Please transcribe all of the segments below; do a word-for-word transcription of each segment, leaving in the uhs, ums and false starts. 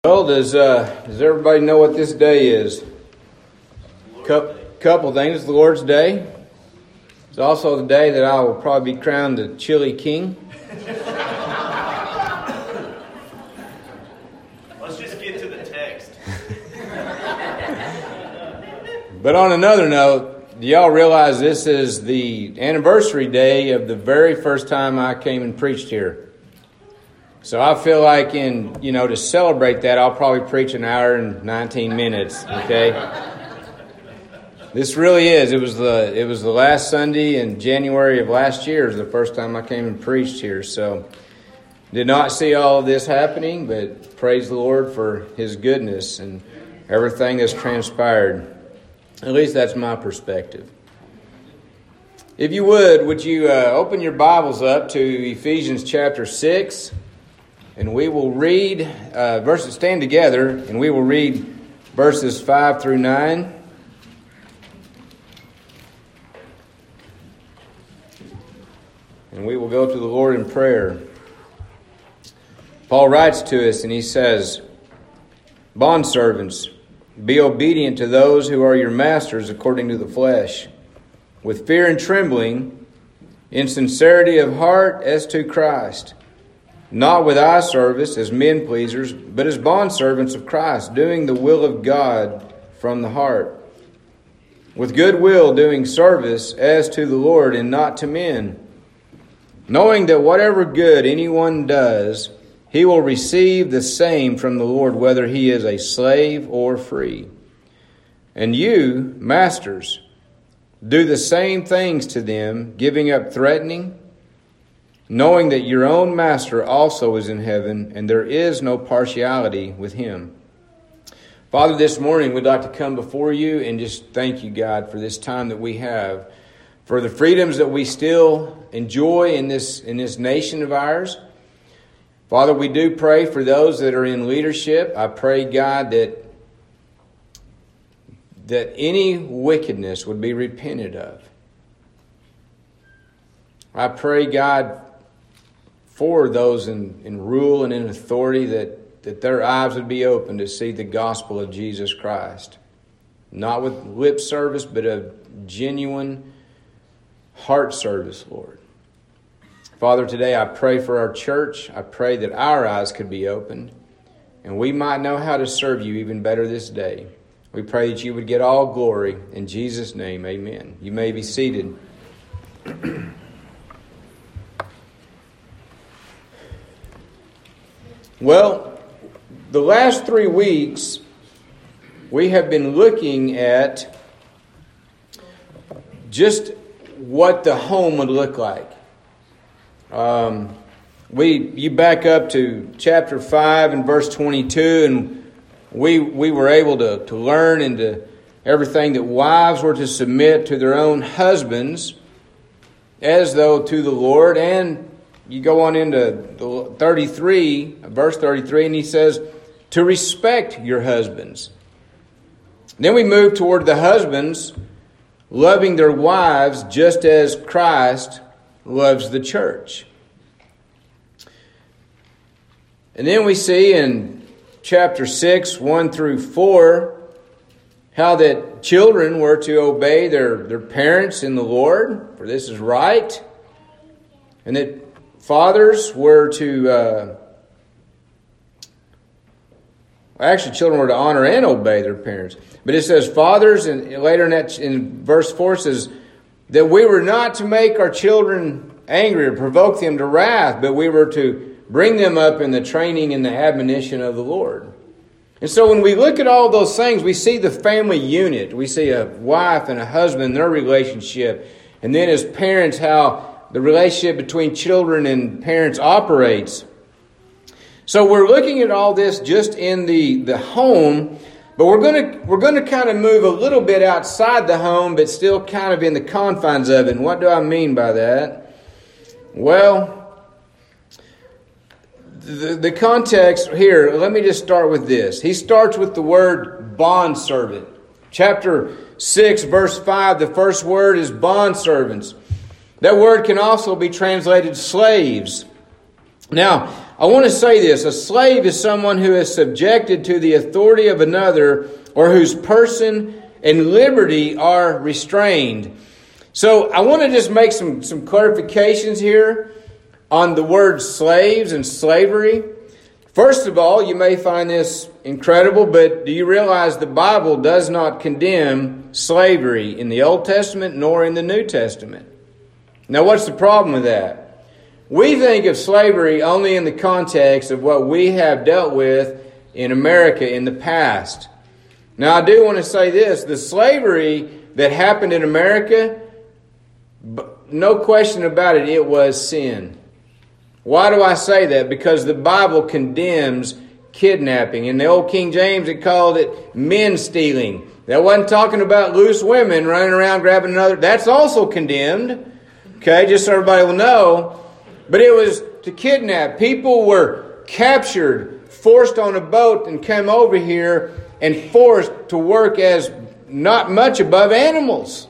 Well, does uh, does everybody know what this day is? Couple, couple things. The Lord's Day. It's also the day that I will probably be crowned the Chili King. Let's just get to the text. But on another note, do y'all realize this is the anniversary day of the very first time I came and preached here? So I feel like in, you know, to celebrate that, I'll probably preach an hour and nineteen minutes, okay? This really is. It was the it was the last Sunday in January of last year is the first time I came and preached here. So did not see all of this happening, but praise the Lord for His goodness and everything that's transpired. At least that's my perspective. If you would, would you uh, open your Bibles up to Ephesians chapter six? And we will read uh, verses, stand together, and we will read verses five through nine. And we will go to the Lord in prayer. Paul writes to us, and he says, "Bondservants, be obedient to those who are your masters according to the flesh, with fear and trembling, in sincerity of heart as to Christ, not with eye service as men pleasers, but as bondservants of Christ, doing the will of God from the heart, with good will doing service as to the Lord and not to men, knowing that whatever good anyone does, he will receive the same from the Lord, whether he is a slave or free. And you, masters, do the same things to them, giving up threatening, knowing that your own master also is in heaven, and there is no partiality with him." Father, this morning we'd like to come before you and just thank you, God, for this time that we have, for the freedoms that we still enjoy in this in this nation of ours. Father, we do pray for those that are in leadership. I pray, God, that that any wickedness would be repented of. I pray, God, for those in, in rule and in authority, that, that their eyes would be open to see the gospel of Jesus Christ. Not with lip service, but a genuine heart service, Lord. Father, today I pray for our church. I pray that our eyes could be opened and we might know how to serve you even better this day. We pray that you would get all glory. In Jesus' name, amen. You may be seated. Well, the last three weeks, we have been looking at just what the home would look like. Um, we you back up to chapter five and verse twenty-two, and we we were able to, to learn into everything that wives were to submit to their own husbands as though to the Lord. And you go on into thirty-three, verse thirty-three, and he says, to respect your husbands. Then we move toward the husbands loving their wives just as Christ loves the church. And then we see in chapter six, one through four, how that children were to obey their, their parents in the Lord, for this is right. And that fathers were to, uh, actually children were to honor and obey their parents. But it says fathers, and later in, that, in verse four says that we were not to make our children angry or provoke them to wrath, but we were to bring them up in the training and the admonition of the Lord. And so when we look at all those things, we see the family unit. We see a wife and a husband, their relationship. And then as parents, how the relationship between children and parents operates. So we're looking at all this just in the, the home, but we're going to we're going to kind of move a little bit outside the home, but still kind of in the confines of it. And what do I mean by that? Well, the, the context here, let me just start with this. He starts with the word bondservant. Chapter six, verse five, the first word is bondservants. That word can also be translated slaves. Now, I want to say this. A slave is someone who is subjected to the authority of another or whose person and liberty are restrained. So I want to just make some, some clarifications here on the word slaves and slavery. First of all, you may find this incredible, but do you realize the Bible does not condemn slavery in the Old Testament nor in the New Testament? Now, what's the problem with that? We think of slavery only in the context of what we have dealt with in America in the past. Now, I do want to say this. The slavery that happened in America, no question about it, it was sin. Why do I say that? Because the Bible condemns kidnapping. In the old King James, it called it men stealing. That wasn't talking about loose women running around grabbing another. That's also condemned. Okay, just so everybody will know. But it was to kidnap. People were captured, forced on a boat, and came over here and forced to work as not much above animals.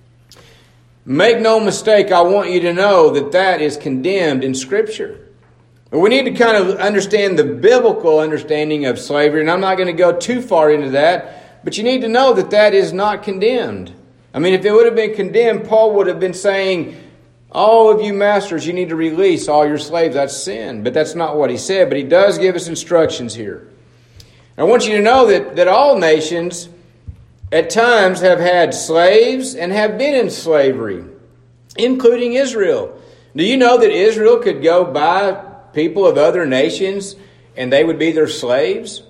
Make no mistake, I want you to know that that is condemned in Scripture. But we need to kind of understand the biblical understanding of slavery, and I'm not going to go too far into that, but you need to know that that is not condemned. I mean, if it would have been condemned, Paul would have been saying, all of you masters, you need to release all your slaves. That's sin. But that's not what he said, but he does give us instructions here. I want you to know that, that all nations at times have had slaves and have been in slavery, including Israel. Do you know that Israel could go buy people of other nations and they would be their slaves?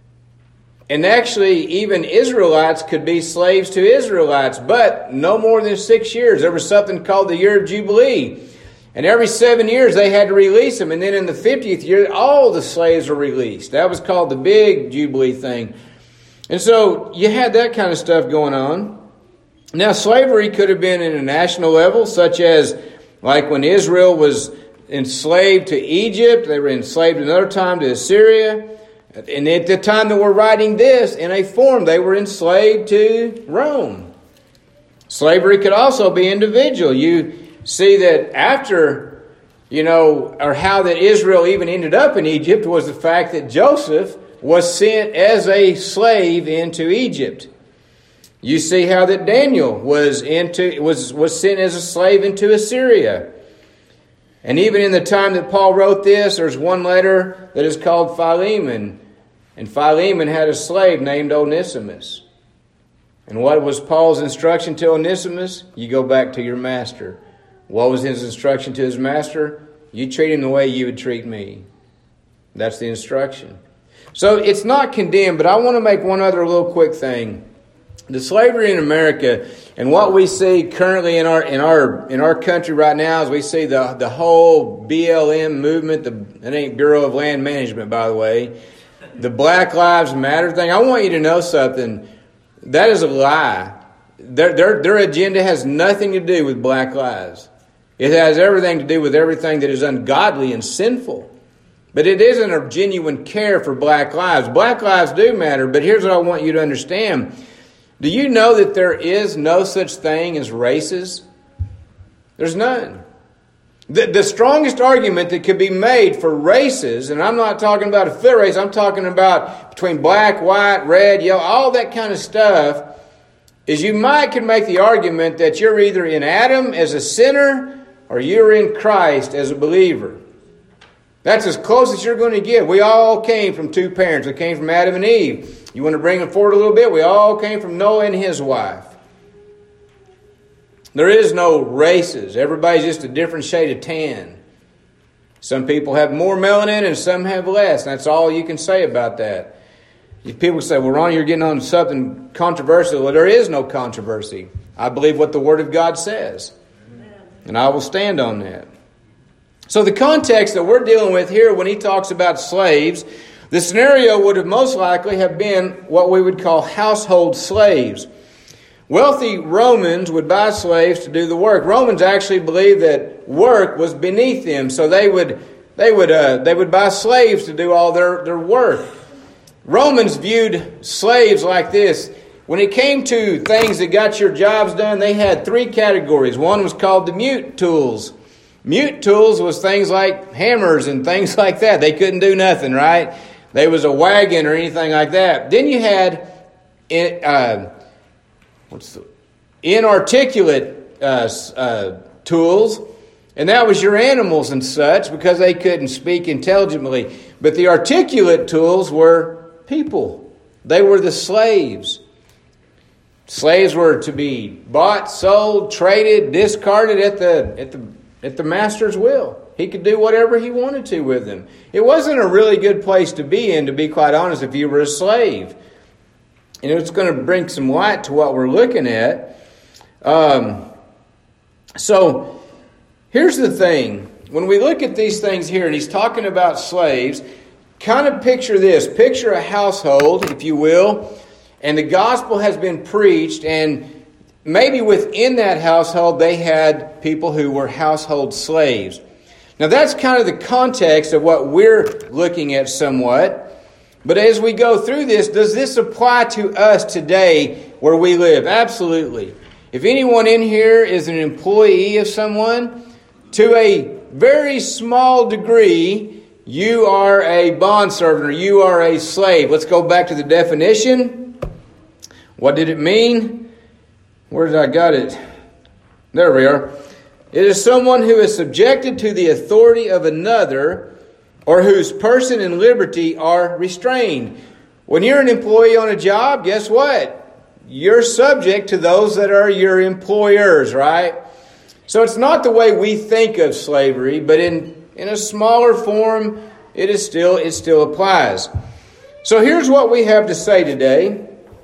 And actually, even Israelites could be slaves to Israelites, but no more than six years. There was something called the year of Jubilee. And every seven years they had to release them. And then in the fiftieth year, all the slaves were released. That was called the big Jubilee thing. And so you had that kind of stuff going on. Now, slavery could have been in a national level, such as like when Israel was enslaved to Egypt. They were enslaved another time to Assyria. And at the time that we're writing this, in a form, they were enslaved to Rome. Slavery could also be individual. You see that after, you know, or how that Israel even ended up in Egypt was the fact that Joseph was sent as a slave into Egypt. You see how that Daniel was into was, was sent as a slave into Assyria. And even in the time that Paul wrote this, there's one letter that is called Philemon. And Philemon had a slave named Onesimus. And what was Paul's instruction to Onesimus? You go back to your master. What was his instruction to his master? You treat him the way you would treat me. That's the instruction. So it's not condemned, but I want to make one other little quick thing. The slavery in America and what we see currently in our in our in our country right now is we see the the whole B L M movement. The it ain't Bureau of Land Management, by the way. The Black Lives Matter thing. I want you to know something. That is a lie. Their their their agenda has nothing to do with black lives. It has everything to do with everything that is ungodly and sinful. But it isn't a genuine care for black lives. Black lives do matter, but here's what I want you to understand. Do you know that there is no such thing as races? There's none. The, the strongest argument that could be made for races, and I'm not talking about a foot race, I'm talking about between black, white, red, yellow, all that kind of stuff, is you might could make the argument that you're either in Adam as a sinner or you're in Christ as a believer. That's as close as you're going to get. We all came from two parents. We came from Adam and Eve. You want to bring it forward a little bit? We all came from Noah and his wife. There is no races. Everybody's just a different shade of tan. Some people have more melanin and some have less. That's all you can say about that. If people say, well, Ronnie, you're getting on something controversial. Well, there is no controversy. I believe what the Word of God says. And I will stand on that. So the context that we're dealing with here when he talks about slaves, the scenario would have most likely have been what we would call household slaves. Wealthy Romans would buy slaves to do the work. Romans actually believed that work was beneath them, so they would they would uh, they would buy slaves to do all their, their work. Romans viewed slaves like this. When it came to things that got your jobs done, they had three categories. One was called the mute tools. Mute tools was things like hammers and things like that. They couldn't do nothing, right? They was a wagon or anything like that. Then you had uh, what's the, inarticulate uh, uh, tools, and that was your animals and such because they couldn't speak intelligently. But the articulate tools were people. They were the slaves. Slaves were to be bought, sold, traded, discarded at the at the at the master's will. He could do whatever he wanted to with them. It wasn't a really good place to be in, to be quite honest, if you were a slave. And it's going to bring some light to what we're looking at. Um, so, here's the thing. When we look at these things here, and he's talking about slaves, kind of picture this. Picture a household, if you will, and the gospel has been preached, and maybe within that household, they had people who were household slaves. Now, that's kind of the context of what we're looking at somewhat. But as we go through this, does this apply to us today where we live? Absolutely. If anyone in here is an employee of someone, to a very small degree, you are a bondservant or you are a slave. Let's go back to the definition. What did it mean? Where did I got it? There we are. It is someone who is subjected to the authority of another or whose person and liberty are restrained. When you're an employee on a job, guess what? You're subject to those that are your employers, right? So it's not the way we think of slavery, but in, in a smaller form, it is still it still applies. So here's what we have to say today.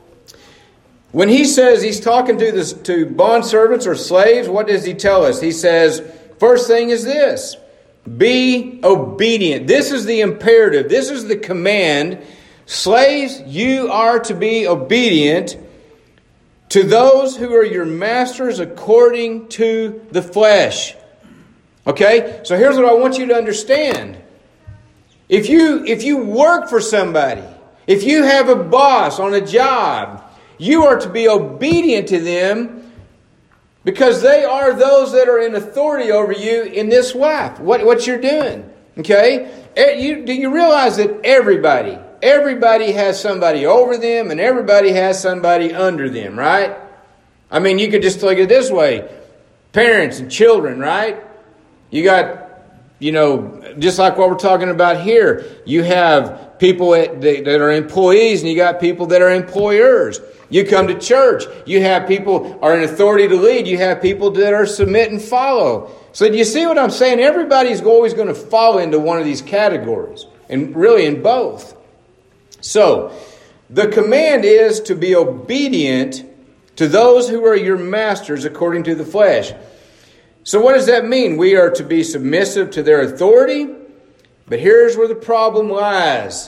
When he says he's talking to this to bondservants or slaves, what does he tell us? He says, first thing is this: be obedient. This is the imperative. This is the command. Slaves, you are to be obedient to those who are your masters according to the flesh. Okay? So here's what I want you to understand. If you, if you work for somebody, if you have a boss on a job, you are to be obedient to them because they are those that are in authority over you in this life. What, what you're doing. Okay? You, do you realize that everybody, everybody has somebody over them and everybody has somebody under them, right? I mean, you could just look at it this way. Parents and children, right? You got, you know, just like what we're talking about here. You have people that, that are employees and you got people that are employers. You come to church, you have people are in authority to lead. You have people that are submit and follow. So do you see what I'm saying? Everybody's always going to fall into one of these categories, and really in both. So the command is to be obedient to those who are your masters according to the flesh. So what does that mean? We are to be submissive to their authority. But here's where the problem lies.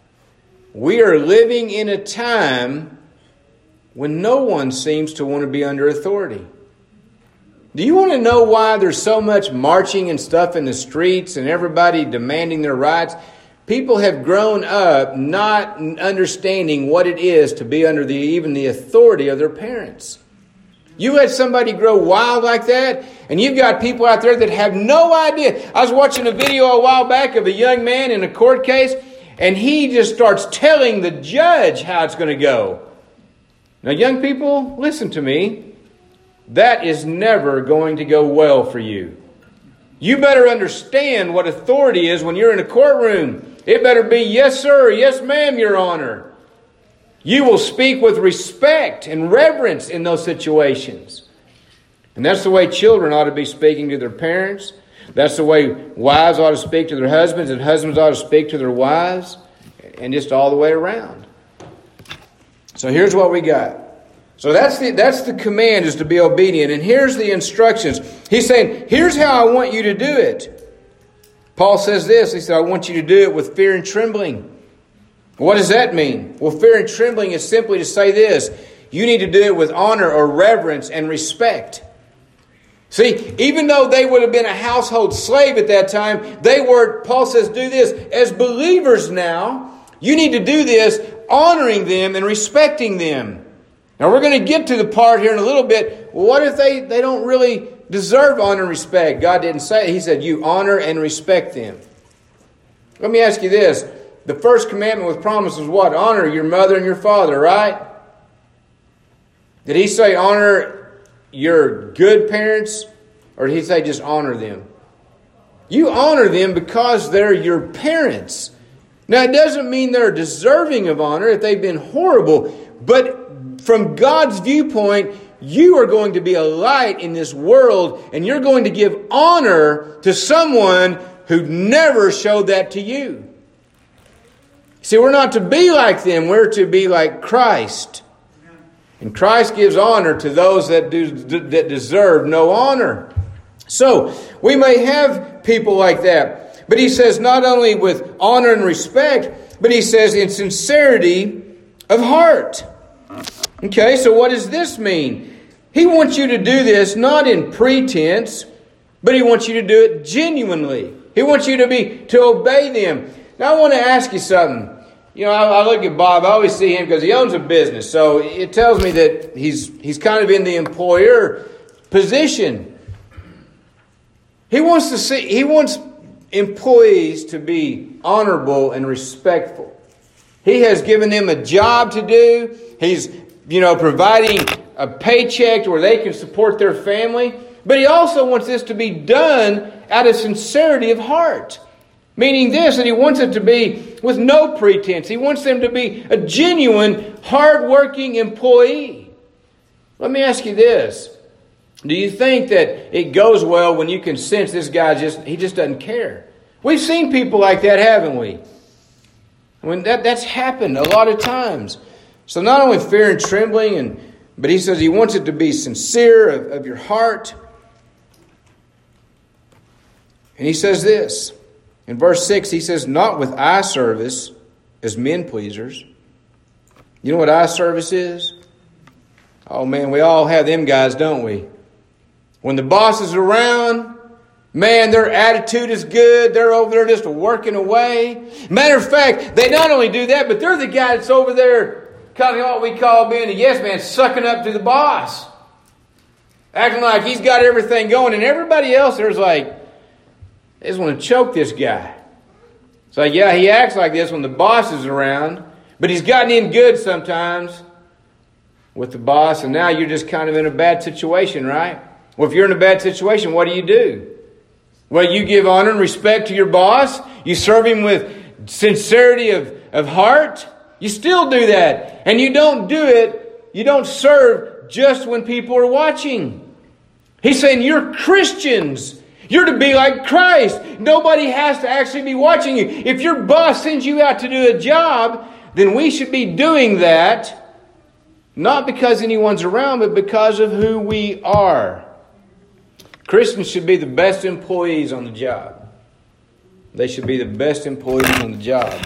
We are living in a time when no one seems to want to be under authority. Do you want to know why there's so much marching and stuff in the streets and everybody demanding their rights? People have grown up not understanding what it is to be under the even the authority of their parents. You let somebody grow wild like that, and you've got people out there that have no idea. I was watching a video a while back of a young man in a court case, and he just starts telling the judge how it's going to go. Now, young people, listen to me. That is never going to go well for you. You better understand what authority is when you're in a courtroom. It better be, yes, sir, yes, ma'am, Your Honor. You will speak with respect and reverence in those situations. And that's the way children ought to be speaking to their parents. That's the way wives ought to speak to their husbands, and husbands ought to speak to their wives, and just all the way around. So here's what we got. So that's the that's the command, is to be obedient. And here's the instructions. He's saying, here's how I want you to do it. Paul says this. He said, I want you to do it with fear and trembling. What does that mean? Well, fear and trembling is simply to say this. You need to do it with honor or reverence and respect. See, even though they would have been a household slave at that time, they were, Paul says, do this. As believers now, you need to do this honoring them and respecting them. Now we're going to get to the part here in a little bit. Well, what if they, they don't really deserve honor and respect. God didn't say it. He said, you honor and respect them. Let me ask you this. The first commandment with promise was what? Honor your mother and your father, right? Did he say honor your good parents? Or did he say just honor them? You honor them because they're your parents. Now, it doesn't mean they're deserving of honor if they've been horrible. But from God's viewpoint, you are going to be a light in this world, and you're going to give honor to someone who never showed that to you. See, we're not to be like them. We're to be like Christ. And Christ gives honor to those that do that deserve no honor. So, we may have people like that. But he says not only with honor and respect, but he says in sincerity of heart. Okay, so what does this mean? He wants you to do this not in pretense, but he wants you to do it genuinely. He wants you to be to obey them. Now I want to ask you something. You know, I, I look at Bob. I always see him because he owns a business. So it tells me that he's he's kind of in the employer position. He wants to see. He wants employees to be honorable and respectful. He has given them a job to do. He's, you know, providing a paycheck where they can support their family. But he also wants this to be done out of sincerity of heart. Meaning this, that he wants it to be with no pretense. He wants them to be a genuine, hard-working employee. Let me ask you this. Do you think that it goes well when you can sense this guy just, he just doesn't care? We've seen people like that, haven't we? I mean, that, that's happened a lot of times. So not only fear and trembling, and but he says he wants it to be sincere of, of your heart. And he says this. In verse six, he says, not with eye service as men pleasers. You know what eye service is? Oh man, we all have them guys, don't we? When the boss is around, man, their attitude is good. They're over there just working away. Matter of fact, they not only do that, but they're the guy that's over there kind of what we call being a yes man, sucking up to the boss. Acting like he's got everything going. And everybody else there's like, they just want to choke this guy. It's like, yeah, he acts like this when the boss is around, but he's gotten in good sometimes with the boss, and now you're just kind of in a bad situation, right? Well, if you're in a bad situation, what do you do? Well, you give honor and respect to your boss. You serve him with sincerity of, of heart. You still do that. And you don't do it, you don't serve just when people are watching. He's saying you're Christians. You're to be like Christ. Nobody has to actually be watching you. If your boss sends you out to do a job, then we should be doing that, not because anyone's around, but because of who we are. Christians should be the best employees on the job. They should be the best employees on the job.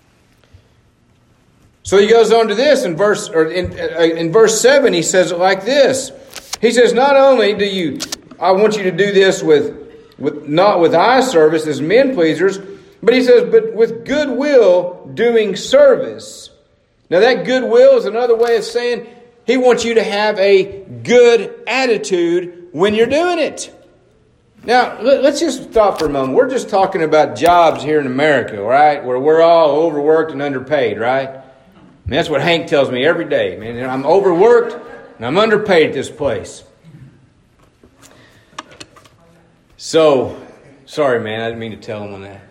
So he goes on to this in verse or in, in verse seven. He says it like this. He says, "Not only do you, I want you to do this with." With, not with eye service as men pleasers, but he says, but with goodwill doing service. Now that goodwill is another way of saying he wants you to have a good attitude when you're doing it. Now, let's just stop for a moment. We're just talking about jobs here in America, right? Where we're all overworked and underpaid, right? And that's what Hank tells me every day. Man, I'm overworked and I'm underpaid at this place. So, sorry man, I didn't mean to tell him on that.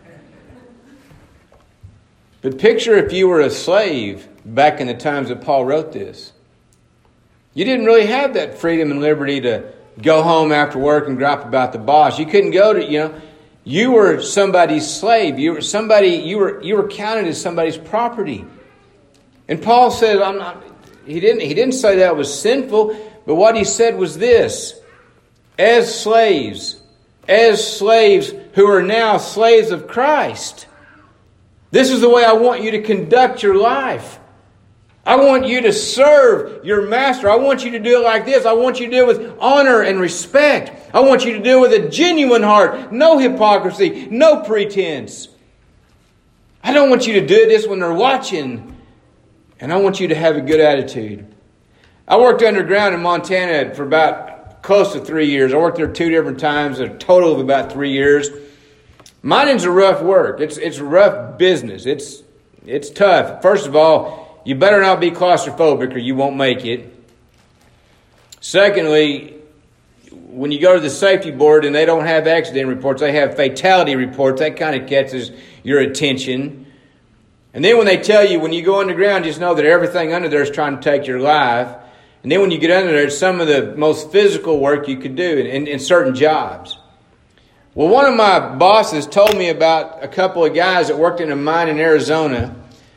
But picture if you were a slave back in the times that Paul wrote this. You didn't really have that freedom and liberty to go home after work and gripe about the boss. You couldn't go to, you know, you were somebody's slave. You were somebody, you were you were counted as somebody's property. And Paul said, I'm not, he didn't he didn't say that was sinful, but what he said was this: as slaves, as slaves who are now slaves of Christ, this is the way I want you to conduct your life. I want you to serve your master. I want you to do it like this. I want you to do it with honor and respect. I want you to do it with a genuine heart. No hypocrisy. No pretense. I don't want you to do this when they're watching. And I want you to have a good attitude. I worked underground in Montana for about close to three years. I worked there two different times, a total of about three years. Mining's a rough work. It's it's a rough business. It's it's tough. First of all, you better not be claustrophobic or you won't make it. Secondly, when you go to the safety board and they don't have accident reports, they have fatality reports. That kind of catches your attention. And then when they tell you, when you go underground, just know that everything under there is trying to take your life. And then when you get under there, it's some of the most physical work you could do in, in certain jobs. Well, one of my bosses told me about a couple of guys that worked in a mine in Arizona.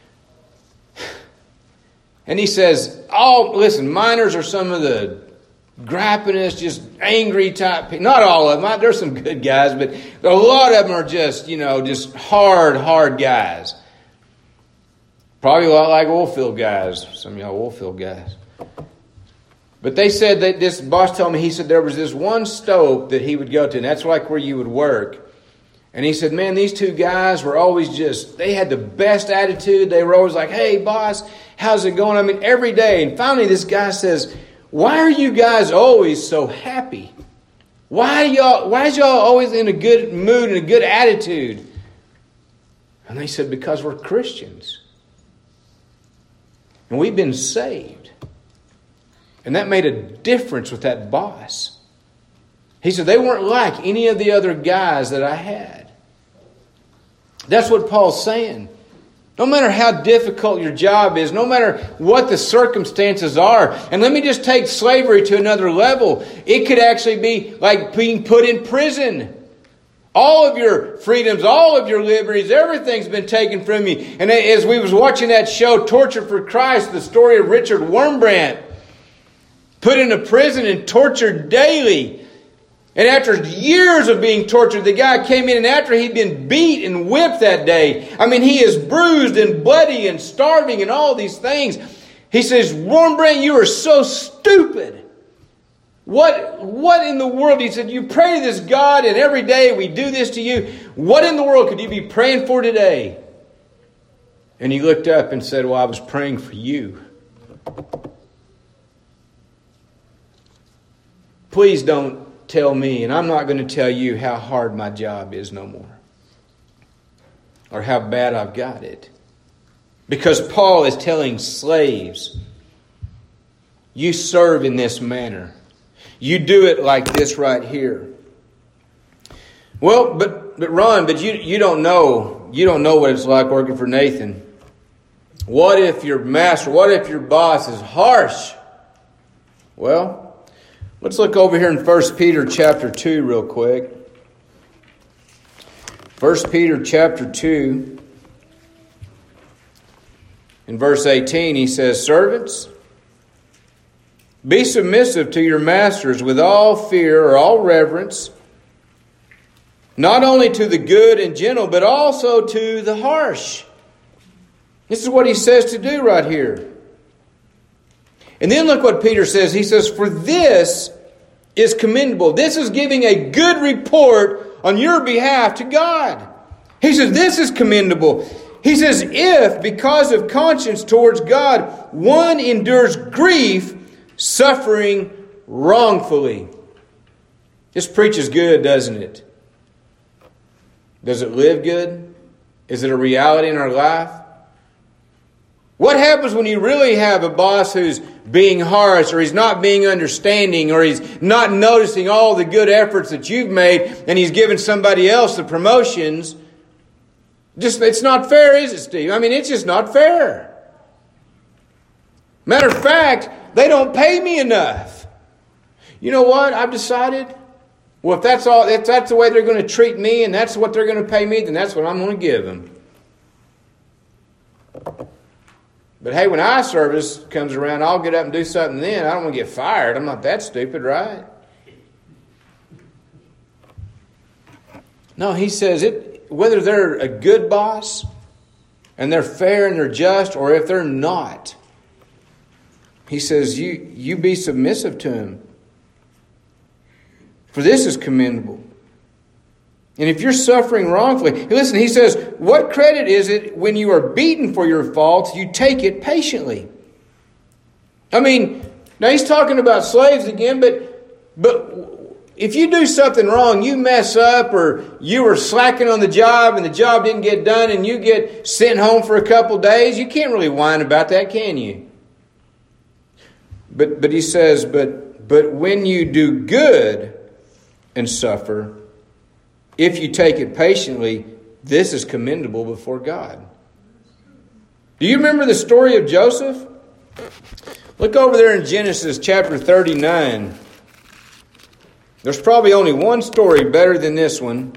And he says, oh, listen, miners are some of the gripingest, just angry type people. Not all of them. There's some good guys, but a lot of them are just, you know, just hard, hard guys. Probably a lot like oil field guys. Some of y'all oil field guys. But they said that this boss told me, he said there was this one stope that he would go to, and that's like where you would work. And he said, man, these two guys were always just, they had the best attitude. They were always like, hey, boss, how's it going? I mean, every day. And finally, this guy says, why are you guys always so happy? Why y'all, why is y'all always in a good mood and a good attitude? And they said, because we're Christians. And we've been saved. And that made a difference with that boss. He said they weren't like any of the other guys that I had. That's what Paul's saying. No matter how difficult your job is, no matter what the circumstances are, and let me just take slavery to another level. It could actually be like being put in prison. All of your freedoms, all of your liberties, everything's been taken from you. And as we was watching that show, Torture for Christ, the story of Richard Wurmbrand, put into prison and tortured daily. And after years of being tortured, the guy came in, and after he'd been beat and whipped that day, I mean, he is bruised and bloody and starving and all these things. He says, Wurmbrand, you are so stupid. What, what in the world? He said, you pray to this God and every day we do this to you. What in the world could you be praying for today? And he looked up and said, well, I was praying for you. Please don't tell me, and I'm not going to tell you how hard my job is no more. Or how bad I've got it. Because Paul is telling slaves, you serve in this manner. You do it like this right here. Well, but but Ron, but you you don't know you don't know what it's like working for Nathan. What if your master, what if your boss is harsh? Well, let's look over here in First Peter chapter two real quick. First Peter chapter two. In verse eighteen, he says, servants, be submissive to your masters with all fear or all reverence, not only to the good and gentle, but also to the harsh. This is what he says to do right here. And then look what Peter says. He says, for this is commendable. This is giving a good report on your behalf to God. He says, this is commendable. He says, if because of conscience towards God, one endures grief, suffering wrongfully. This preaches good, doesn't it? Does it live good? Is it a reality in our life? What happens when you really have a boss who's being harsh, or he's not being understanding, or he's not noticing all the good efforts that you've made, and he's giving somebody else the promotions? Just, it's not fair, is it, Steve? I mean, it's just not fair. Matter of fact, they don't pay me enough. You know what? I've decided, well, if that's all, if that's the way they're going to treat me and that's what they're going to pay me, then that's what I'm going to give them. But hey, when eye service comes around, I'll get up and do something then. I don't want to get fired. I'm not that stupid, right? No, he says it, whether they're a good boss and they're fair and they're just, or if they're not, he says, you, you be submissive to him. For this is commendable. And if you're suffering wrongfully, listen, he says, what credit is it when you are beaten for your faults, you take it patiently? I mean, now he's talking about slaves again, but But if you do something wrong, you mess up, or you were slacking on the job and the job didn't get done and you get sent home for a couple days, you can't really whine about that, can you? But but he says, but but when you do good and suffer, if you take it patiently, this is commendable before God. Do you remember the story of Joseph? Look over there in Genesis chapter thirty-nine. There's probably only one story better than this one,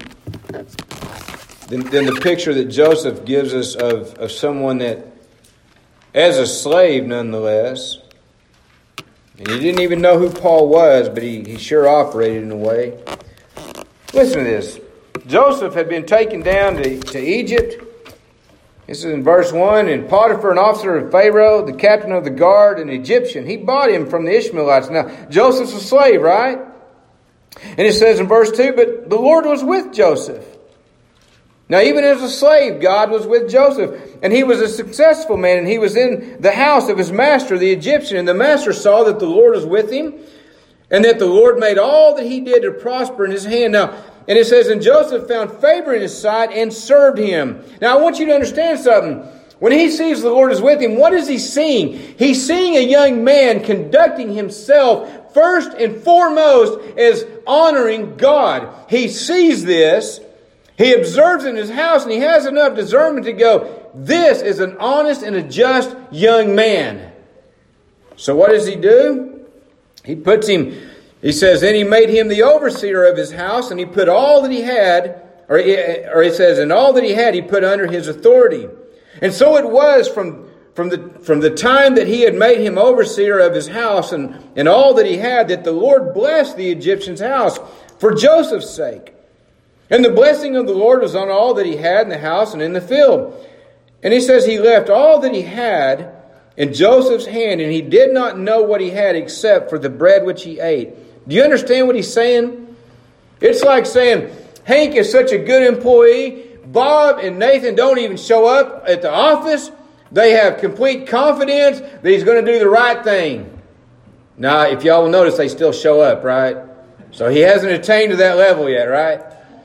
than, than the picture that Joseph gives us of, of someone that, as a slave nonetheless, and he didn't even know who Paul was, but he, he sure operated in a way. Listen to this. Joseph had been taken down to, to Egypt. This is in verse one. And Potiphar, an officer of Pharaoh, the captain of the guard, an Egyptian, he bought him from the Ishmaelites. Now, Joseph's a slave, right? And it says in verse two, but the Lord was with Joseph. Now, even as a slave, God was with Joseph. And he was a successful man, and he was in the house of his master, the Egyptian. And the master saw that the Lord was with him, and that the Lord made all that he did to prosper in his hand. Now, and it says, and Joseph found favor in his sight and served him. Now, I want you to understand something. When he sees the Lord is with him, what is he seeing? He's seeing a young man conducting himself first and foremost as honoring God. He sees this. He observes in his house, and he has enough discernment to go, this is an honest and a just young man. So what does he do? He puts him... He says, then he made him the overseer of his house, and he put all that he had, or, or he says, and all that he had he put under his authority. And so it was from, from, the, from the time that he had made him overseer of his house and, and all that he had, that the Lord blessed the Egyptian's house for Joseph's sake. And the blessing of the Lord was on all that he had in the house and in the field. And he says he left all that he had in Joseph's hand, and he did not know what he had except for the bread which he ate. Do you understand what he's saying? It's like saying, Hank is such a good employee. Bob and Nathan don't even show up at the office. They have complete confidence that he's going to do the right thing. Now, if y'all will notice, they still show up, right? So he hasn't attained to that level yet, right?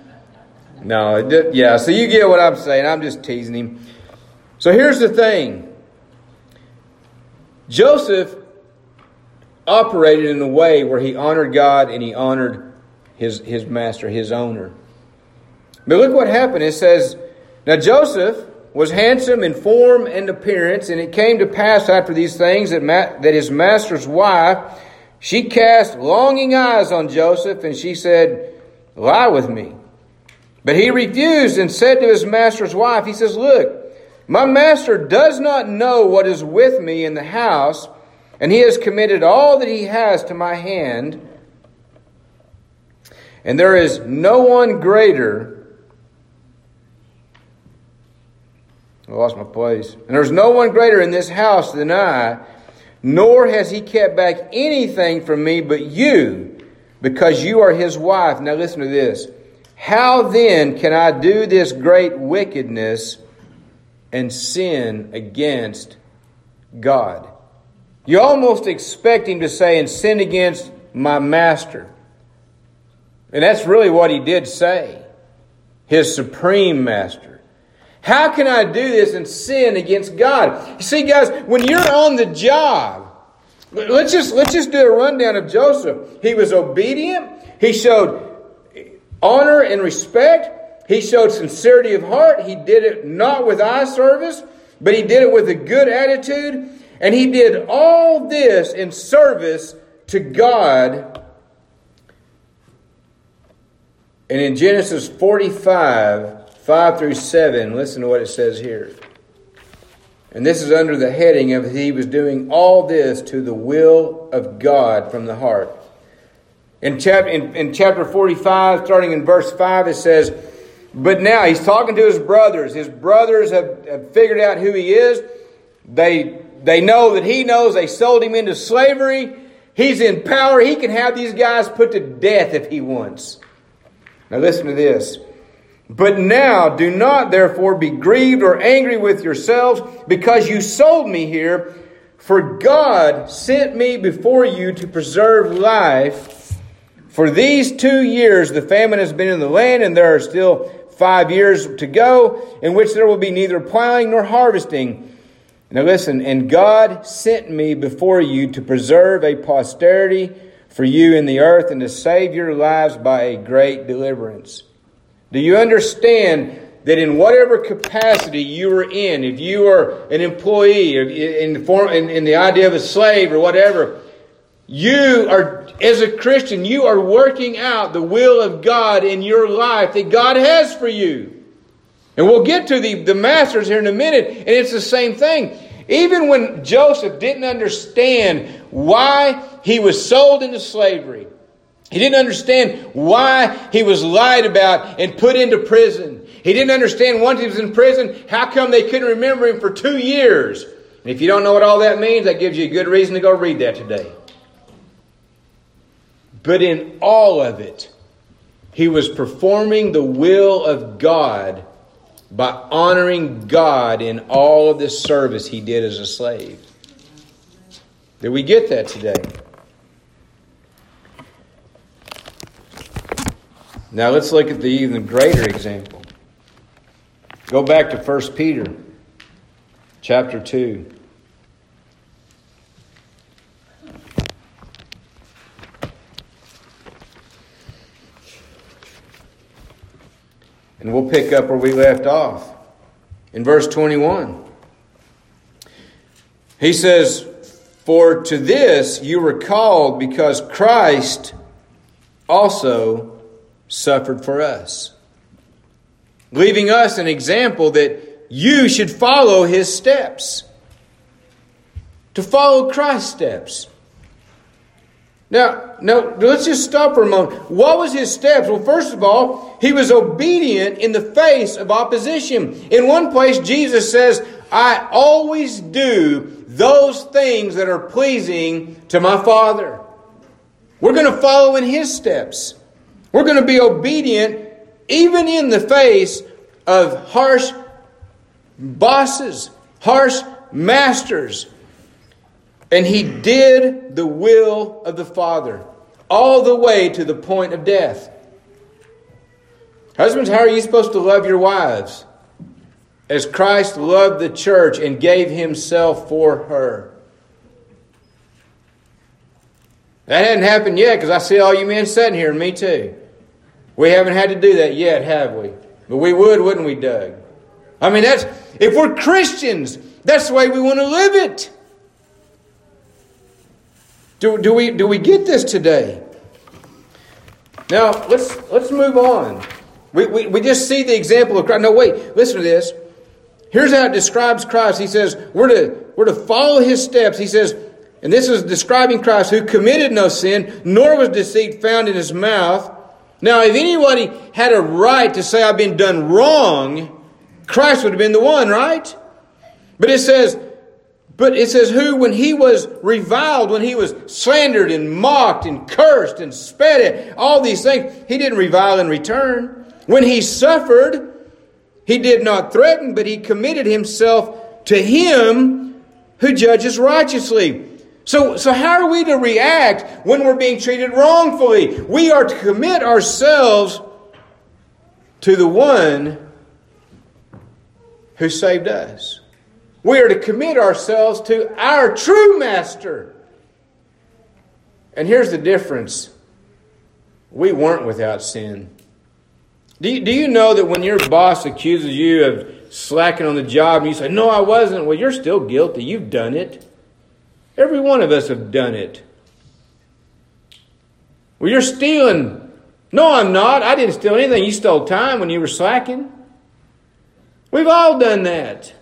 No, it, yeah, so you get what I'm saying. I'm just teasing him. So here's the thing. Joseph operated in a way where he honored God and he honored his, his master, his owner. But look what happened. It says, now Joseph was handsome in form and appearance, and it came to pass after these things that, ma- that his master's wife, she cast longing eyes on Joseph, and she said, lie with me. But he refused and said to his master's wife, he says, look, my master does not know what is with me in the house, and he has committed all that he has to my hand. And there is no one greater. I lost my place. And there's no one greater in this house than I, nor has he kept back anything from me but you, because you are his wife. Now listen to this. How then can I do this great wickedness and sin against God? You almost expect him to say, and sin against my master. And that's really what he did say. His supreme master. How can I do this and sin against God? You see, guys, when you're on the job, let's just, let's just do a rundown of Joseph. He was obedient. He showed honor and respect. He showed sincerity of heart. He did it not with eye service, but he did it with a good attitude. And he did all this in service to God. And in Genesis forty-five, five through seven, listen to what it says here. And this is under the heading of he was doing all this to the will of God from the heart. In chapter, in, in chapter forty-five, starting in verse five, it says, but now he's talking to his brothers. His brothers have, have figured out who he is. They... They know that he knows they sold him into slavery. He's in power. He can have these guys put to death if he wants. Now listen to this. But now do not therefore be grieved or angry with yourselves because you sold me here. For God sent me before you to preserve life. For these two years the famine has been in the land, and there are still five years to go, in which there will be neither plowing nor harvesting. Now listen, and God sent me before you to preserve a posterity for you in the earth, and to save your lives by a great deliverance. Do you understand that in whatever capacity you are in, if you are an employee, or in the form, in, in the idea of a slave or whatever, you are, as a Christian, you are working out the will of God in your life that God has for you. And we'll get to the, the masters here in a minute, and it's the same thing. Even when Joseph didn't understand why he was sold into slavery, he didn't understand why he was lied about and put into prison. He didn't understand once he was in prison, how come they couldn't remember him for two years. And if you don't know what all that means, that gives you a good reason to go read that today. But in all of it, he was performing the will of God by honoring God in all of this service he did as a slave. Did we get that today? Now let's look at the even greater example. Go back to First Peter chapter two. And we'll pick up where we left off. In verse twenty-one. He says, "For to this you were called, because Christ also suffered for us, leaving us an example that you should follow his steps." To follow Christ's steps. Now, now, let's just stop for a moment. What was his steps? Well, first of all, he was obedient in the face of opposition. In one place, Jesus says, "I always do those things that are pleasing to my Father." We're going to follow in his steps. We're going to be obedient even in the face of harsh bosses, harsh masters. And he did the will of the Father all the way to the point of death. Husbands, how are you supposed to love your wives? As Christ loved the church and gave himself for her. That hadn't happened yet, because I see all you men sitting here, and me too. We haven't had to do that yet, have we? But we would, wouldn't we, Doug? I mean, that's if we're Christians, that's the way we want to live it. Do, do we do we get this today? Now, let's let's move on. We, we, we just see the example of Christ. No, wait, listen to this. Here's how it describes Christ. He says, we're to, we're to follow his steps. He says, and this is describing Christ, who committed no sin, nor was deceit found in his mouth. Now, if anybody had a right to say, I've been done wrong, Christ would have been the one, right? But it says, but it says, who, when he was reviled, when he was slandered and mocked and cursed and spat at, all these things, he didn't revile in return. When he suffered, he did not threaten, but he committed himself to him who judges righteously. So, so how are we to react when we're being treated wrongfully? We are to commit ourselves to the one who saved us. We are to commit ourselves to our true master. And here's the difference. We weren't without sin. Do you, do you know that when your boss accuses you of slacking on the job and you say, no, I wasn't, well, you're still guilty. You've done it. Every one of us have done it. Well, you're stealing. No, I'm not. I didn't steal anything. You stole time when you were slacking. We've all done that.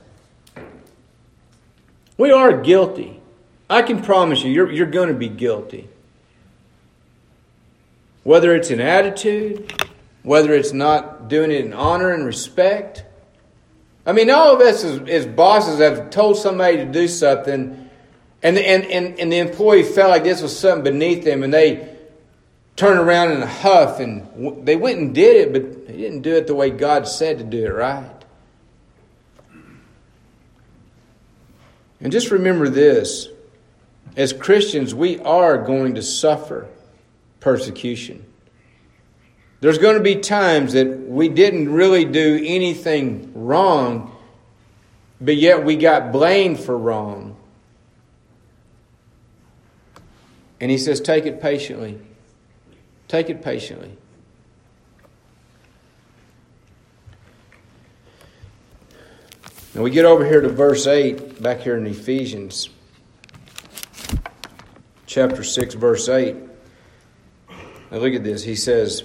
We are guilty. I can promise you, you're, you're going to be guilty. Whether it's in attitude, whether it's not doing it in honor and respect. I mean, all of us as, as bosses have told somebody to do something, and, and, and, and the employee felt like this was something beneath them, and they turned around in a huff, and they went and did it, but they didn't do it the way God said to do it, right? And just remember this. As Christians, we are going to suffer. persecution. There's going to be times that we didn't really do anything wrong, but yet we got blamed for wrong. And he says, take it patiently. Take it patiently. Now we get over here to verse eight, back here in Ephesians. Chapter six, verse eight. Now look at this. He says,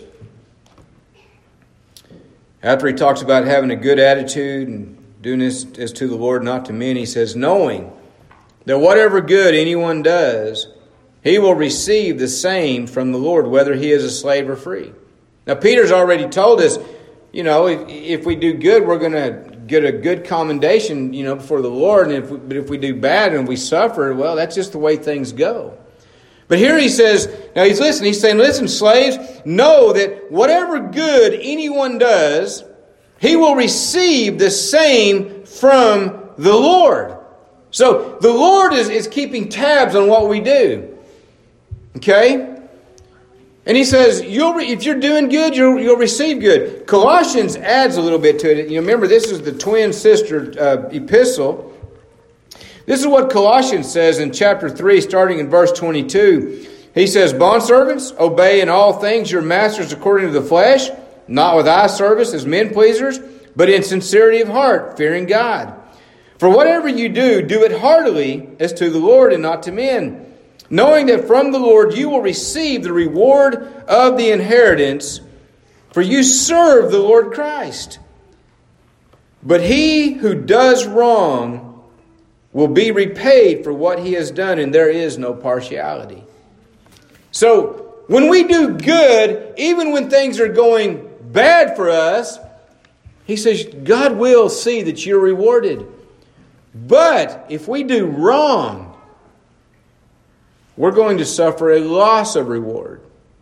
after he talks about having a good attitude and doing this as to the Lord, not to men, he says, knowing that whatever good anyone does, he will receive the same from the Lord, whether he is a slave or free. Now, Peter's already told us, you know, if, if we do good, we're going to get a good commendation, you know, before the Lord. And if we, but if we do bad and we suffer, well, that's just the way things go. But here he says, now he's listening, he's saying, listen, slaves, know that whatever good anyone does, he will receive the same from the Lord. So the Lord is, is keeping tabs on what we do. Okay? And he says, you'll re- if you're doing good, you'll, you'll receive good. Colossians adds a little bit to it. You remember, this is the twin sister uh, epistle. This is what Colossians says in chapter three, starting in verse twenty-two. He says, bondservants, obey in all things your masters according to the flesh, not with eye service as men pleasers, but in sincerity of heart, fearing God. For whatever you do, do it heartily as to the Lord and not to men, knowing that from the Lord you will receive the reward of the inheritance, for you serve the Lord Christ. But he who does wrong will be repaid for what he has done, and there is no partiality. So, when we do good, even when things are going bad for us, he says, God will see that you're rewarded. But if we do wrong, we're going to suffer a loss of reward.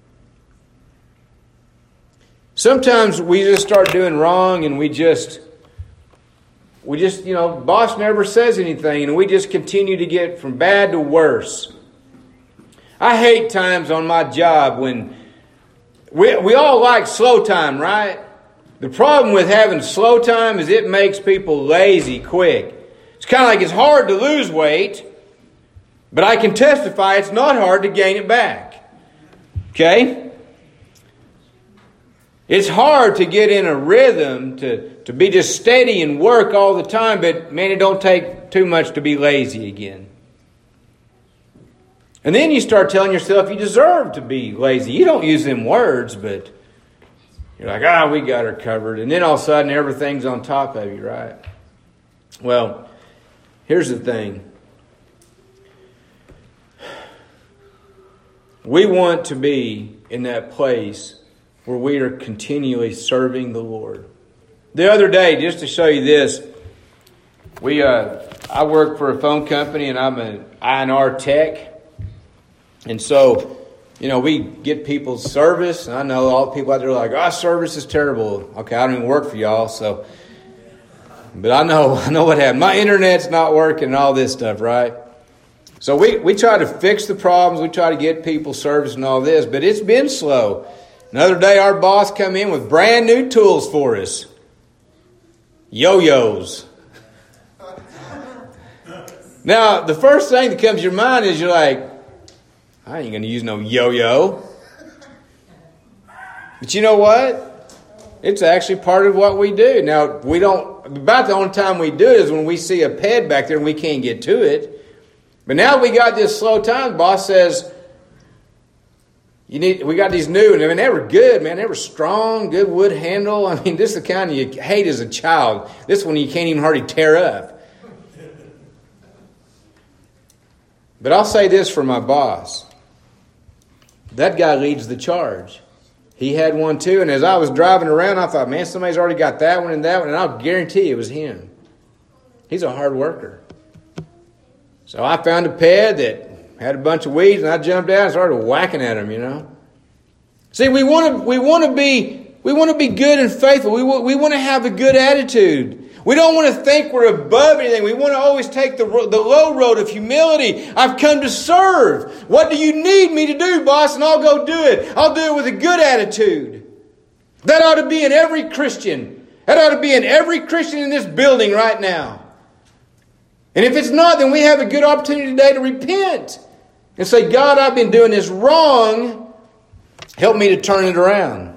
Sometimes we just start doing wrong and we just, we just, you know, boss never says anything and we just continue to get from bad to worse. I hate times on my job when we, we all like slow time, right? The problem with having slow time is it makes people lazy quick. It's kind of like it's hard to lose weight, but I can testify it's not hard to gain it back. Okay? It's hard to get in a rhythm, to, to be just steady and work all the time, but man, it don't take too much to be lazy again. And then you start telling yourself you deserve to be lazy. You don't use them words, but you're like, ah, we got her covered. And then all of a sudden everything's on top of you, right? Well, here's the thing. We want to be in that place where we are continually serving the Lord. The other day, just to show you this, we uh, I work for a phone company and I'm an I and R tech. And so, you know, we get people's service. And I know all the people out there are like, oh, service is terrible. Okay, I don't even work for y'all, so. But I know, I know what happened. My internet's not working and all this stuff, right? So we, we try to fix the problems. We try to get people service and all this, but it's been slow. Another day, our boss come in with brand new tools for us. Yo-yos. Now, the first thing that comes to your mind is you're like, I ain't going to use no yo-yo. But you know what? It's actually part of what we do. Now, we don't, about the only time we do it is when we see a ped back there and we can't get to it. But now we got this slow time. The boss says, you need, we got these new, and I mean, they were good, man. They were strong, good wood handle. I mean, this is the kind you hate as a child. This one you can't even hardly tear up. But I'll say this for my boss. That guy leads the charge. He had one too, and as I was driving around, I thought, man, somebody's already got that one and that one, and I'll guarantee it was him. He's a hard worker. So I found a ped that had a bunch of weeds, and I jumped out and started whacking at him, you know. See, we want to we want to be we want to be good and faithful. We want, we want to have a good attitude. We don't want to think we're above anything. We want to always take the, the low road of humility. I've come to serve. What do you need me to do, boss? And I'll go do it. I'll do it with a good attitude. That ought to be in every Christian. That ought to be in every Christian in this building right now. And if it's not, then we have a good opportunity today to repent. And say, God, I've been doing this wrong. Help me to turn it around.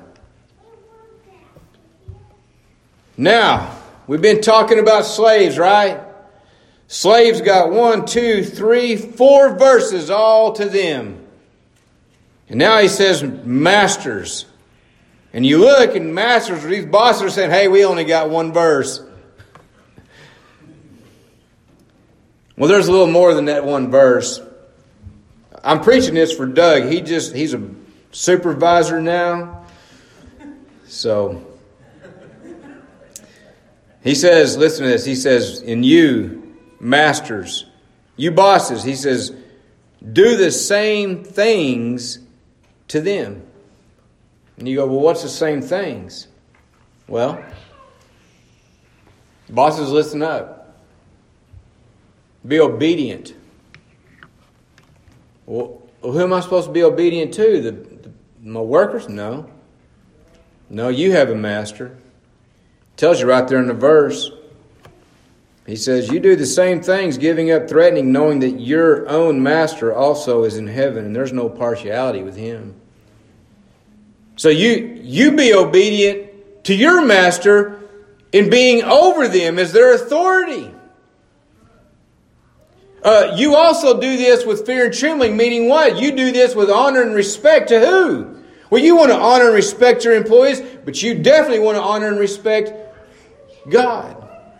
Now, we've been talking about slaves, right? Slaves got one, two, three, four verses all to them. And now he says masters. And you look and masters, these bosses are saying, hey, we only got one verse. Well, there's a little more than that one verse. I'm preaching this for Doug. He just, he's a supervisor now. So he says, listen to this. He says, and you, masters, you bosses, he says, do the same things to them. And you go, well, what's the same things? Well, bosses, listen up. Be obedient. Well, who am I supposed to be obedient to? The, the my workers? No. No, you have a master. Tells you right there in the verse. He says, you do the same things, giving up, threatening, knowing that your own master also is in heaven, and there's no partiality with him. So you, you be obedient to your master in being over them as their authority. Uh, you also do this with fear and trembling, meaning what? You do this with honor and respect to who? Well, you want to honor and respect your employees, but you definitely want to honor and respect God.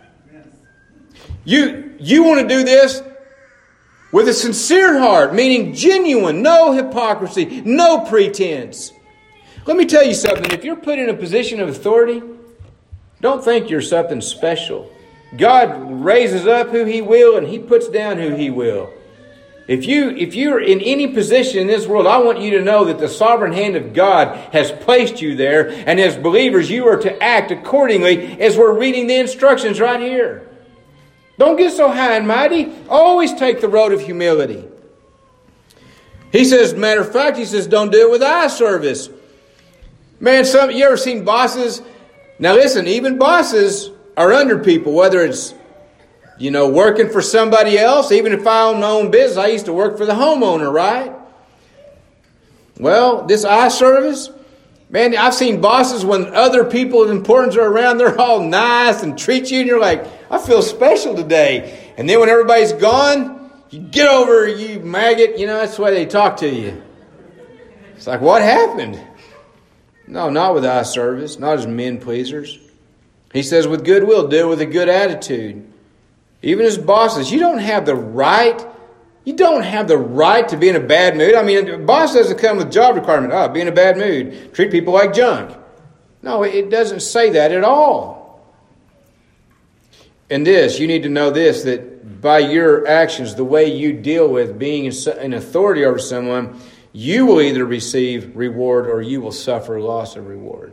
You, you want to do this with a sincere heart, meaning genuine, no hypocrisy, no pretense. Let me tell you something. If you're put in a position of authority, don't think you're something special. God raises up who He will, and He puts down who He will. If you, if you're in any position in this world, I want you to know that the sovereign hand of God has placed you there. And as believers, you are to act accordingly as we're reading the instructions right here. Don't get so high and mighty. Always take the road of humility. He says, matter of fact, he says, don't do it with eye service. Man, some you ever seen bosses? Now listen, even bosses are under people, whether it's, you know, working for somebody else. Even if I own my own business, I used to work for the homeowner, right? Well, this eye service, man, I've seen bosses when other people of importance are around, they're all nice and treat you, and you're like, I feel special today. And then when everybody's gone, you get over, you maggot, you know, that's the way they talk to you. It's like, what happened? No, not with eye service, not as men pleasers. He says, with goodwill, do it with a good attitude. Even as bosses, you don't have the right, you don't have the right to be in a bad mood. I mean, a boss doesn't come with job requirement. Oh, be in a bad mood. Treat people like junk. No, it doesn't say that at all. And this, you need to know this, that by your actions, the way you deal with being in authority over someone, you will either receive reward or you will suffer loss of reward.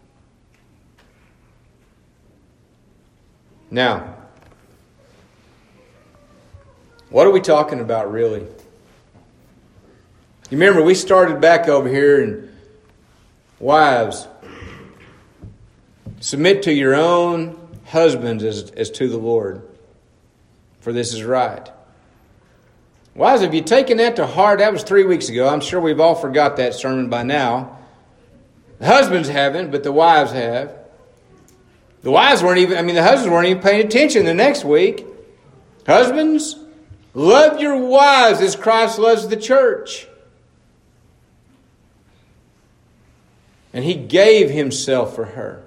Now, what are we talking about really? You remember we started back over here and wives, submit to your own husbands as, as to the Lord, for this is right. Wives, have you taken that to heart? That was three weeks ago. I'm sure we've all forgot that sermon by now. The husbands haven't, but the wives have. The wives weren't even, I mean, the husbands weren't even paying attention the next week. Husbands, love your wives as Christ loves the church. And He gave Himself for her.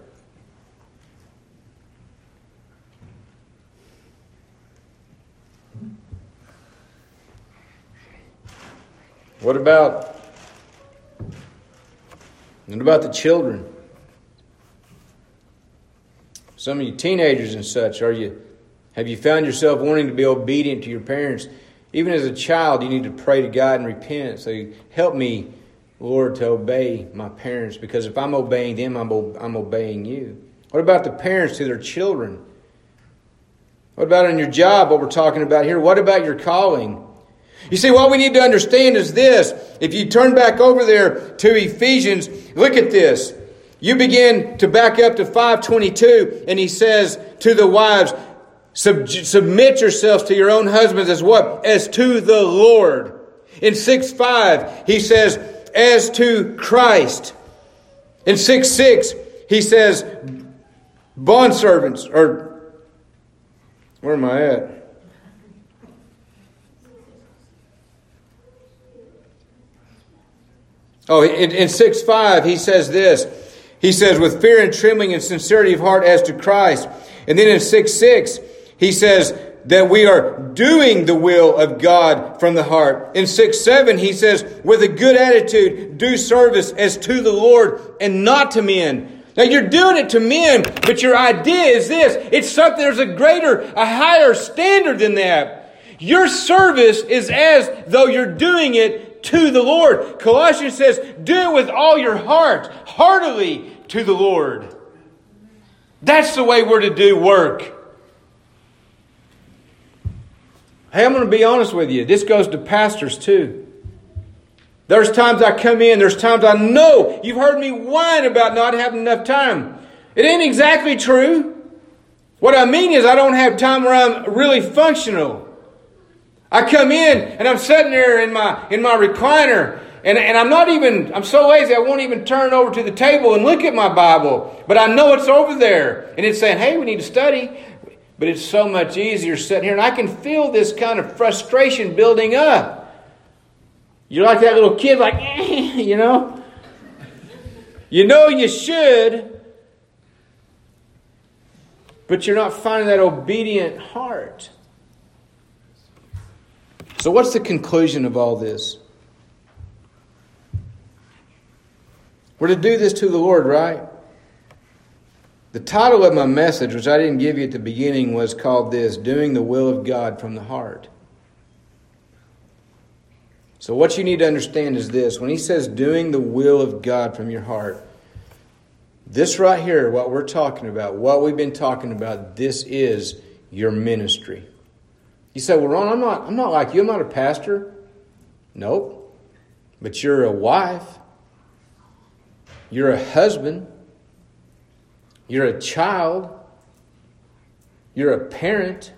What about, what about the children? Some of you teenagers and such, are you, have you found yourself wanting to be obedient to your parents? Even as a child, you need to pray to God and repent. Say, help me, Lord, to obey my parents, because if I'm obeying them, I'm, I'm obeying you. What about the parents to their children? What about on your job, what we're talking about here? What about your calling? You see, what we need to understand is this. If you turn back over there to Ephesians, look at this. You begin to back up to five twenty-two, and he says to the wives, Sub- submit yourselves to your own husbands as what? As to the Lord. In six five, he says, as to Christ. In six six, he says, bondservants, or where am I at? Oh, in, in six five, he says this. He says, with fear and trembling and sincerity of heart as to Christ. And then in six six, he says that we are doing the will of God from the heart. In six seven, he says, with a good attitude, do service as to the Lord and not to men. Now you're doing it to men, but your idea is this. It's something, there's a greater, a higher standard than that. Your service is as though you're doing it to the Lord. Colossians says, do it with all your heart, heartily to the Lord. That's the way we're to do work. Hey, I'm going to be honest with you. This goes to pastors too. There's times I come in, there's times I know you've heard me whine about not having enough time. It ain't exactly true. What I mean is I don't have time where I'm really functional. I come in and I'm sitting there in my in my recliner and, and I'm not even, I'm so lazy I won't even turn over to the table and look at my Bible. But I know it's over there and it's saying, hey, we need to study. But it's so much easier sitting here. And I can feel this kind of frustration building up. You're like that little kid, like, eh, you know. You know you should. But you're not finding that obedient heart. So what's the conclusion of all this? We're to do this to the Lord, right? The title of my message, which I didn't give you at the beginning, was called this, Doing the Will of God from the Heart. So what you need to understand is this. When he says doing the will of God from your heart, this right here, what we're talking about, what we've been talking about, this is your ministry. You say, well, Ron, I'm not, I'm not like you. I'm not a pastor. Nope. But you're a wife. You're a husband. You're a child. You're a parent.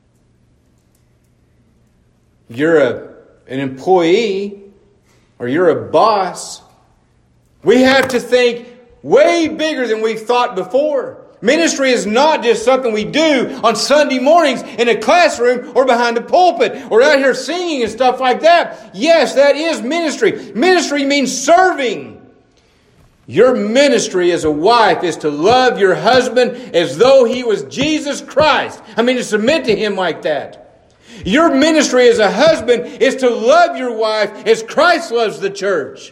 You're a, an employee. Or you're a boss. We have to think way bigger than we've thought before. Ministry is not just something we do on Sunday mornings in a classroom or behind a pulpit or out here singing and stuff like that. Yes, that is ministry. Ministry means serving. Your ministry as a wife is to love your husband as though he was Jesus Christ. I mean, to submit to him like that. Your ministry as a husband is to love your wife as Christ loves the church.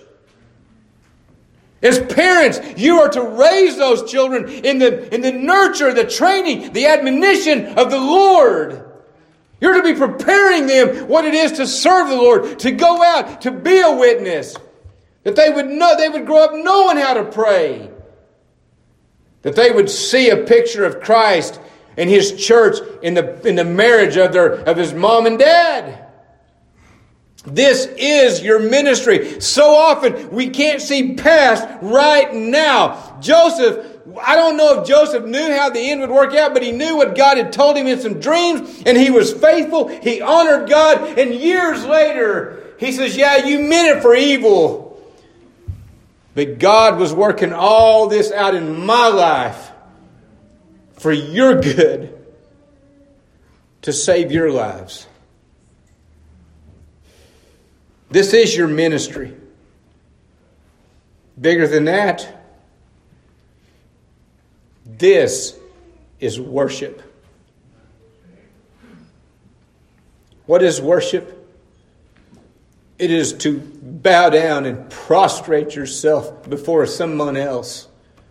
As parents, you are to raise those children in the, in the nurture, the training, the admonition of the Lord. You're to be preparing them what it is to serve the Lord, to go out, to be a witness. That they would know, they would grow up knowing how to pray. That they would see a picture of Christ and His church in the, in the marriage of their, of His mom and dad. This is your ministry. So often we can't see past right now. Joseph, I don't know if Joseph knew how the end would work out, but he knew what God had told him in some dreams, and he was faithful. He honored God, and years later, he says, yeah, you meant it for evil. But God was working all this out in my life for your good, to save your lives. This is your ministry. Bigger than that, this is worship. What is worship? It is to bow down and prostrate yourself before someone else.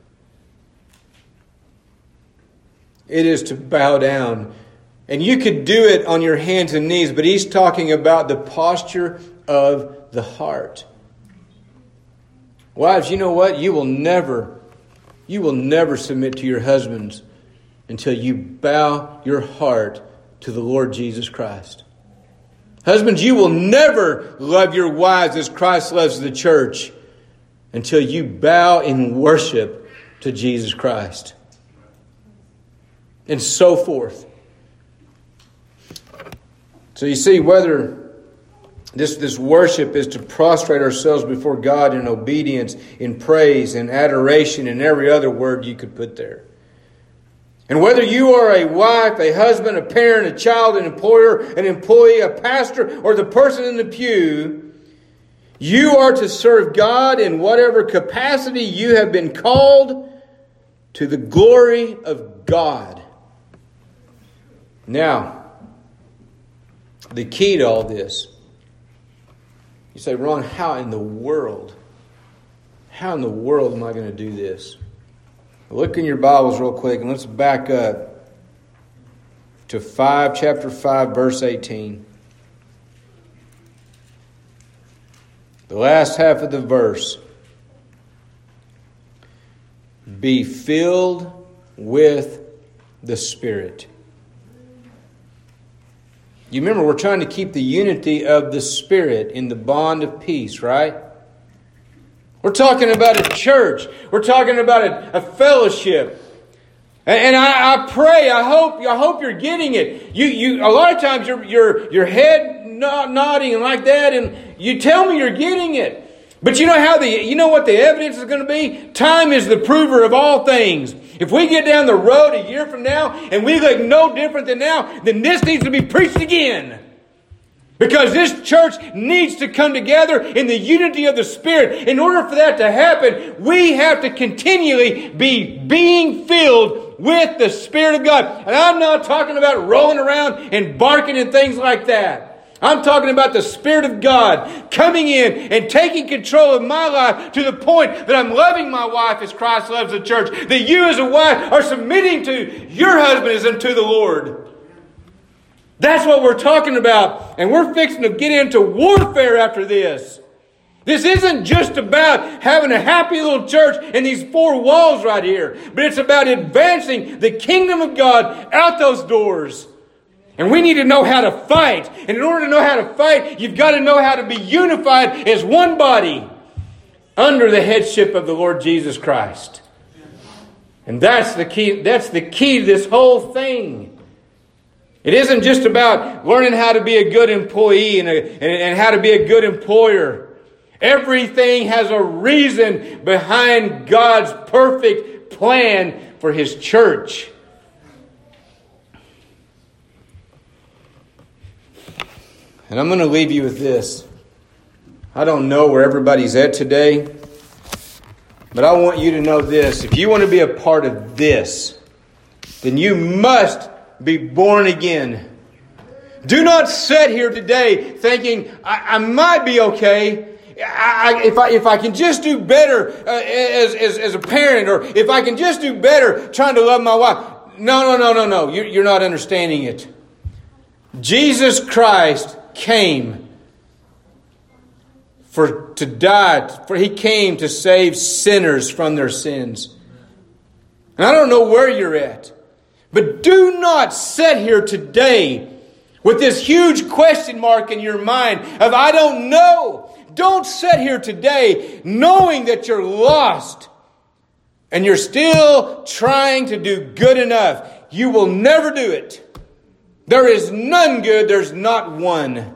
It is to bow down. And you could do it on your hands and knees, but he's talking about the posture of the heart. Wives, you know what? You will never, you will never submit to your husbands until you bow your heart to the Lord Jesus Christ. Husbands, you will never love your wives as Christ loves the church until you bow in worship to Jesus Christ. And so forth. So you see, whether this, this worship is to prostrate ourselves before God in obedience, in praise, in adoration, and every other word you could put there. And whether you are a wife, a husband, a parent, a child, an employer, an employee, a pastor, or the person in the pew, you are to serve God in whatever capacity you have been called to the glory of God. Now, the key to all this, you say, Ron, how in the world, how in the world am I going to do this? Look in your Bibles real quick and let's back up to five, chapter five, verse eighteen. The last half of the verse. Be filled with the Spirit. You remember, we're trying to keep the unity of the Spirit in the bond of peace, right? We're talking about a church. We're talking about a, a fellowship. And, and I, I pray, I hope, I hope you're getting it. You, you, a lot of times your, your, your head nodding and like that, and you tell me you're getting it. But you know how the, you know what the evidence is going to be? Time is the prover of all things. If we get down the road a year from now and we look no different than now, then this needs to be preached again. Because this church needs to come together in the unity of the Spirit. In order for that to happen, we have to continually be being filled with the Spirit of God. And I'm not talking about rolling around and barking and things like that. I'm talking about the Spirit of God coming in and taking control of my life to the point that I'm loving my wife as Christ loves the church. That you as a wife are submitting to your husband as unto the Lord. That's what we're talking about. And we're fixing to get into warfare after this. This isn't just about having a happy little church in these four walls right here. But it's about advancing the kingdom of God out those doors. And we need to know how to fight. And in order to know how to fight, you've got to know how to be unified as one body under the headship of the Lord Jesus Christ. And that's the key, that's the key to this whole thing. It isn't just about learning how to be a good employee and, a, and, and how to be a good employer. Everything has a reason behind God's perfect plan for His church. And I'm going to leave you with this. I don't know where everybody's at today, but I want you to know this. If you want to be a part of this, then you must be born again. Do not sit here today thinking, I, I might be okay. I, I, if I if I can just do better uh, as, as as a parent, or if I can just do better trying to love my wife. No, no, no, no, no. You're, you're not understanding it. Jesus Christ came for to die. For He came to save sinners from their sins. And I don't know where you're at. But do not sit here today with this huge question mark in your mind of I don't know. Don't sit here today knowing that you're lost and you're still trying to do good enough. You will never do it. There is none good. There's not one.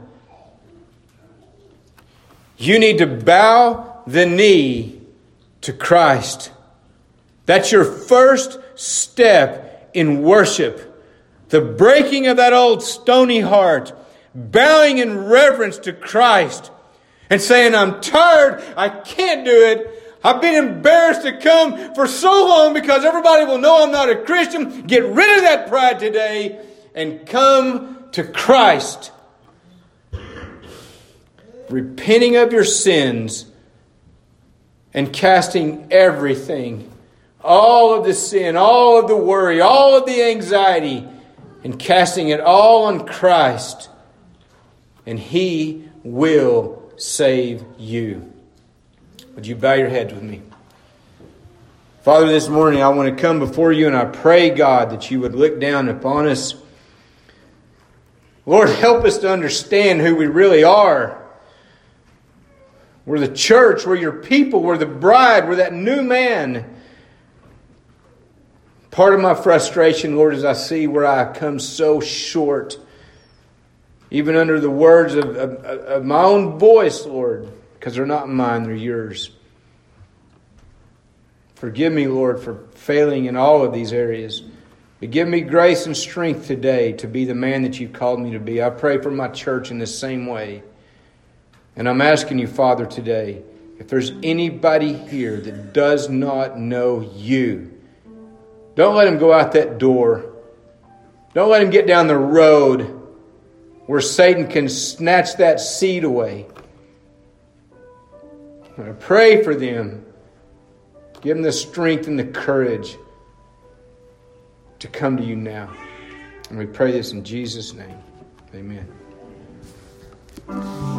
You need to bow the knee to Christ. That's your first step in worship, the breaking of that old stony heart, bowing in reverence to Christ and saying, I'm tired, I can't do it. I've been embarrassed to come for so long because everybody will know I'm not a Christian. Get rid of that pride today and come to Christ. Repenting of your sins and casting everything, all of the sin, all of the worry, all of the anxiety, and casting it all on Christ. And He will save you. Would you bow your heads with me? Father, this morning I want to come before you and I pray, God, that you would look down upon us. Lord, help us to understand who we really are. We're the church, we're your people, we're the bride, we're that new man. Part of my frustration, Lord, is I see where I come so short, even under the words of, of, of my own voice, Lord, because they're not mine, they're yours. Forgive me, Lord, for failing in all of these areas. But give me grace and strength today to be the man that you've called me to be. I pray for my church in the same way. And I'm asking you, Father, today, if there's anybody here that does not know you, don't let him go out that door. Don't let him get down the road where Satan can snatch that seed away. I pray for them. Give them the strength and the courage to come to you now. And we pray this in Jesus' name. Amen.